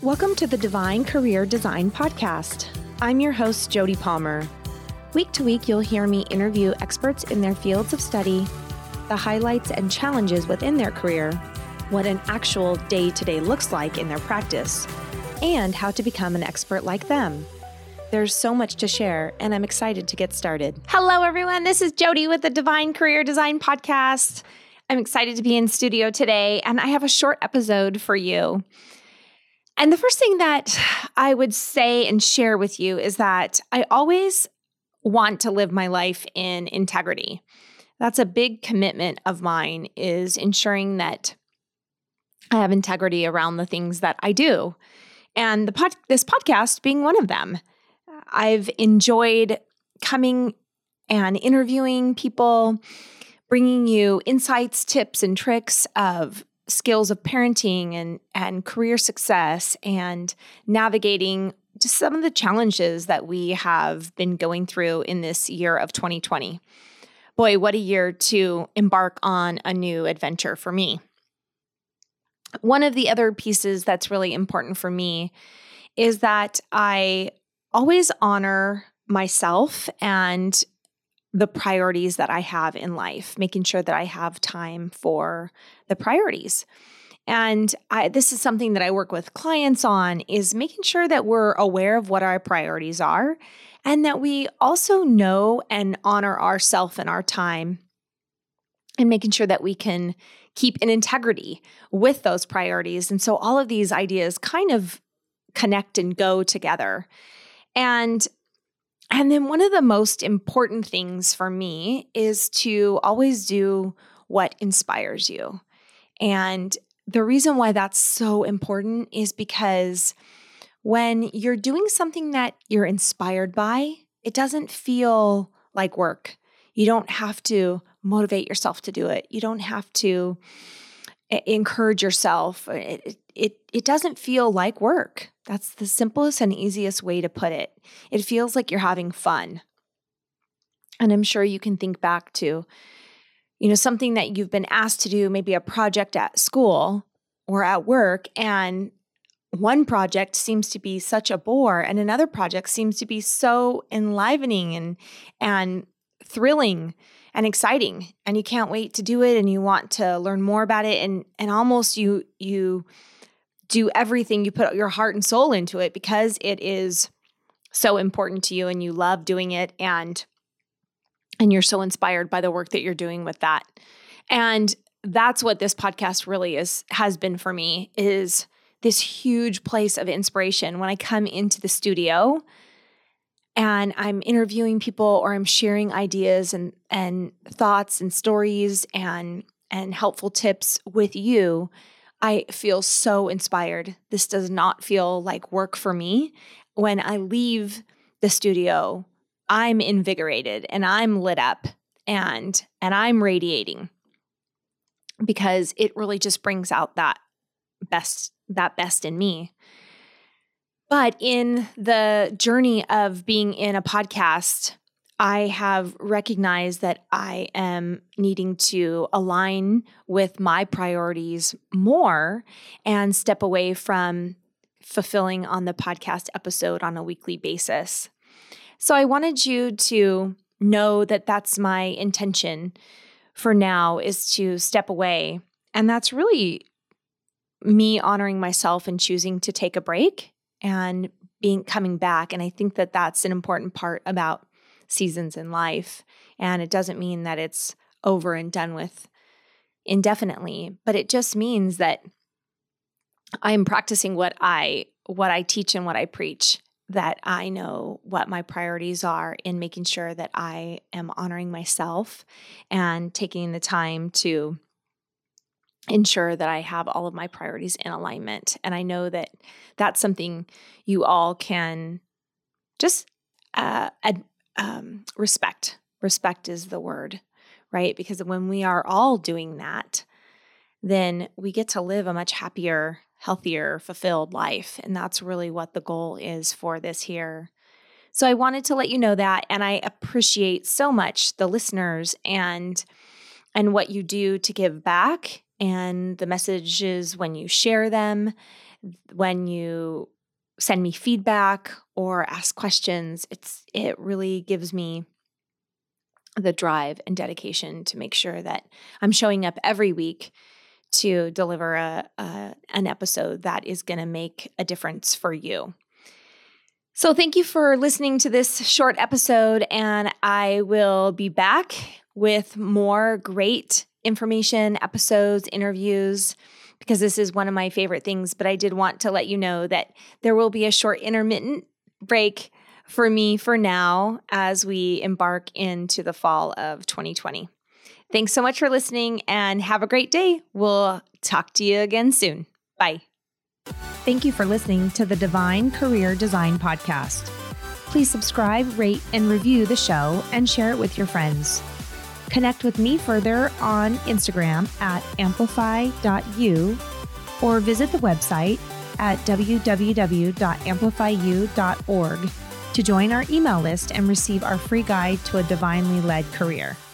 Welcome to the Divine Career Design Podcast. I'm your host, Jody Palmer. Week to week, you'll hear me interview experts in their fields of study, the highlights and challenges within their career, what an actual day-to-day looks like in their practice, and how to become an expert like them. There's so much to share, and I'm excited to get started. Hello, everyone. This is Jody with the Divine Career Design Podcast. I'm excited to be in studio today, and I have a short episode for you. And the first thing that I would say and share with you is that I always want to live my life in integrity. That's a big commitment of mine, is ensuring that I have integrity around the things that I do. And this podcast being one of them. I've enjoyed coming and interviewing people, bringing you insights, tips, and tricks of skills of parenting and career success and navigating just some of the challenges that we have been going through in this year of 2020. Boy, what a year to embark on a new adventure for me. One of the other pieces that's really important for me is that I always honor myself and the priorities that I have in life, making sure that I have time for the priorities. And this is something that I work with clients on, is making sure that we're aware of what our priorities are and that we also know and honor ourselves and our time, and making sure that we can keep in integrity with those priorities. And so all of these ideas kind of connect and go together. And then one of the most important things for me is to always do what inspires you. And the reason why that's so important is because when you're doing something that you're inspired by, it doesn't feel like work. You don't have to motivate yourself to do it. You don't have to encourage yourself. It doesn't feel like work. That's the simplest and easiest way to put it. It feels like you're having fun. And I'm sure you can think back to, something that you've been asked to do, maybe a project at school or at work, and one project seems to be such a bore and another project seems to be so enlivening and thrilling and exciting, and you can't wait to do it and you want to learn more about it, and almost you do everything, you put your heart and soul into it because it is so important to you and you love doing it, and you're so inspired by the work that you're doing with that. And that's what this podcast really has been for me, is this huge place of inspiration when I come into the studio and I'm interviewing people or I'm sharing ideas and thoughts and stories and helpful tips with you. I feel so inspired. This does not feel like work for me. When I leave the studio, I'm invigorated and I'm lit up and I'm radiating, because it really just brings out that best in me. But in the journey of being in a podcast, I have recognized that I am needing to align with my priorities more and step away from fulfilling on the podcast episode on a weekly basis. So I wanted you to know that that's my intention for now, is to step away. And that's really me honoring myself and choosing to take a break and coming back. And I think that that's an important part about seasons in life. And it doesn't mean that it's over and done with indefinitely, but it just means that I'm practicing what I teach and what I preach, that I know what my priorities are in making sure that I am honoring myself and taking the time to ensure that I have all of my priorities in alignment. And I know that that's something you all can just respect. Respect is the word, right? Because when we are all doing that, then we get to live a much happier, healthier, fulfilled life. And that's really what the goal is for this year. So I wanted to let you know that, and I appreciate so much the listeners and what you do to give back, and the messages when you share them when you send me feedback or ask questions. It really gives me the drive and dedication to make sure that I'm showing up every week to deliver an episode that is going to make a difference for you. So thank you for listening to this short episode, and I will be back with more great information, episodes, interviews, because this is one of my favorite things. But I did want to let you know that there will be a short intermittent break for me for now as we embark into the fall of 2020. Thanks so much for listening and have a great day. We'll talk to you again soon. Bye. Thank you for listening to the Divine Career Design Podcast. Please subscribe, rate, and review the show and share it with your friends. Connect with me further on Instagram at amplify.you or visit the website at www.amplifyu.org to join our email list and receive our free guide to a divinely led career.